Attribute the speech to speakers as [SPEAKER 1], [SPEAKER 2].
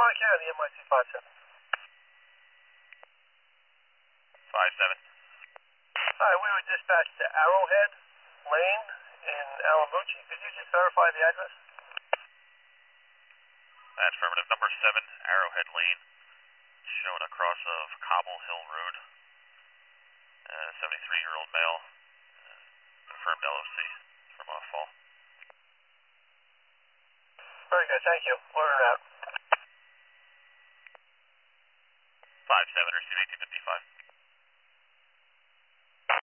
[SPEAKER 1] Swan County, MIC 57.
[SPEAKER 2] 57.
[SPEAKER 1] Hi, we were dispatched to Arrowhead Lane in Alamucci. Could you just verify the address?
[SPEAKER 2] That's affirmative. Number 7, Arrowhead Lane, shown across of Cobble Hill Road. 73-year-old male, confirmed LOC from fall.
[SPEAKER 1] Very good, thank you. Order out.
[SPEAKER 2] 57, receive 18.